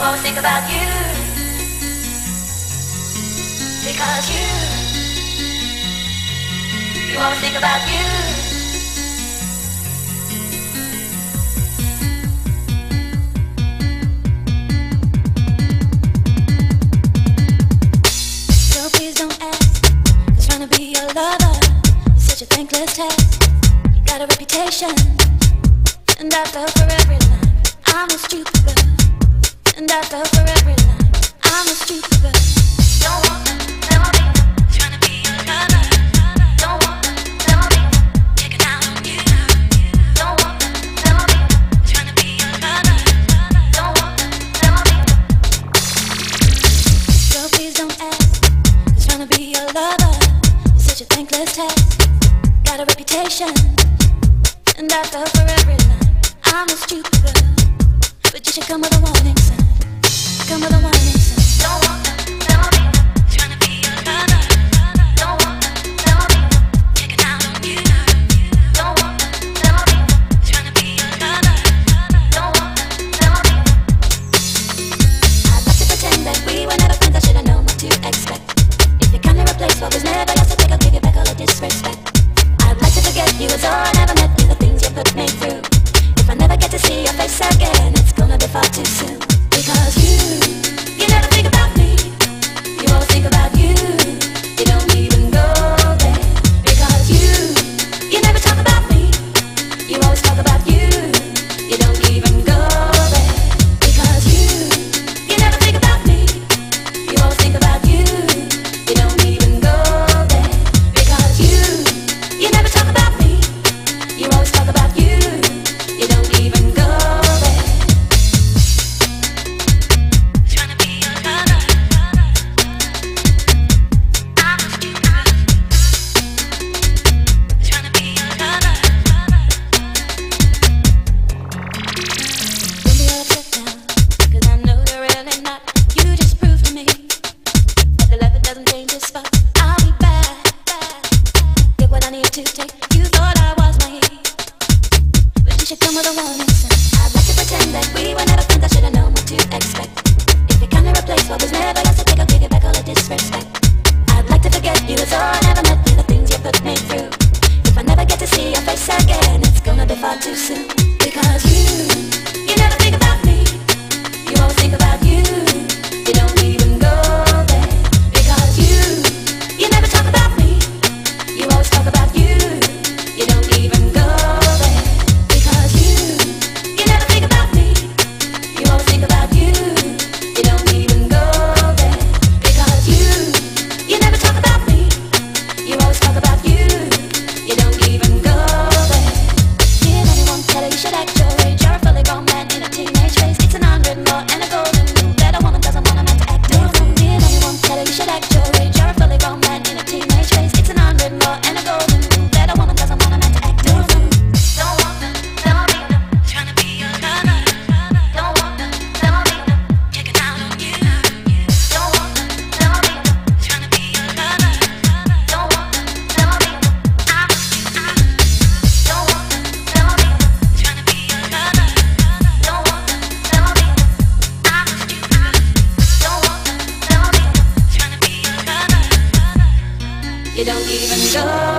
always think about you, because you always think about you. So please don't ask, 'cause trying to be your lover is such a thankless task. You got a reputation, and I fell for every line. I'm a stupid girl, and I fell for every line. I'm a stupid girl. Don't want to tell me, trying to be your lover. Don't want to tell me, checking out on you. Don't want to tell me, trying to be your lover. Don't want to tell me. So please don't ask, 'cause trying to be your lover is such a thankless task. Got a reputation, and I fell for every line. I'm a stupid girl, but you should come with a warning sign. Come with a warning sign. Don't want to tell me, trying to be your lover. Don't want to tell me, checking out on you. Don't want to tell me, trying to be your lover. Don't want to tell me. I'd like to pretend that we were never friends. I should've known what to expect. If you kindly replace what was never yours to take, I'll give you back all the disrespect. I'd like to forget you was all I never met through the things you put me through. If I never get to see your face again, it's gonna be far too soon. Because you never think about me. You always think about you. You don't even go there. Because you never talk about me. You always talk about you. You don't even go there. Because you never think about me. You always think about you. You don't even go there. Because you never talk about me. You always talk about you. You don't even go there. Trying to be your lover. I'm a stupid. Trying to be your lover. Don't be upset now, 'cause I know they're really not. You just proved to me that the love, it doesn't change its spot. I'll be back. Get what I need to take. You thought I was naive, but you should come with a warning sign. I'd like to pretend that we were never friends. I should've known what to expect. If you kindly replace what was never yours to take, I'll give you back all the disrespect. I'd like to forget you was all I never met through the things you put me through. If I never get to see your face again, it's gonna be far too soon. Because you never think about me. You always think about you. You don't even go there. Because you never talk about me. You always talk about you. You don't even go there. Because you never think about me. You always think about you. You don't even go there. Because you never talk about me. You always talk about you. You don't even go there. Did anyone tell you you should act your age? You're a fully grown man in a teenage phase. It's an unwritten law and a golden rule that a woman doesn't want a man to act a fool. Did anyone tell you you should act your age? You're a fully grown man in a teenage phase. It's an unwritten law and a golden rule that a woman doesn't want a man to act a fool. Don't want to tell me, trying to be your lover. Don't want to tell me, checking out on you. Don't want to tell me, trying to be your lover. Don't want to tell me, I'm a stupid. Don't want to tell me, trying to be your lover. Don't want to tell me, I'm a stupid. Don't want to tell me, trying to be your lover. You don't even go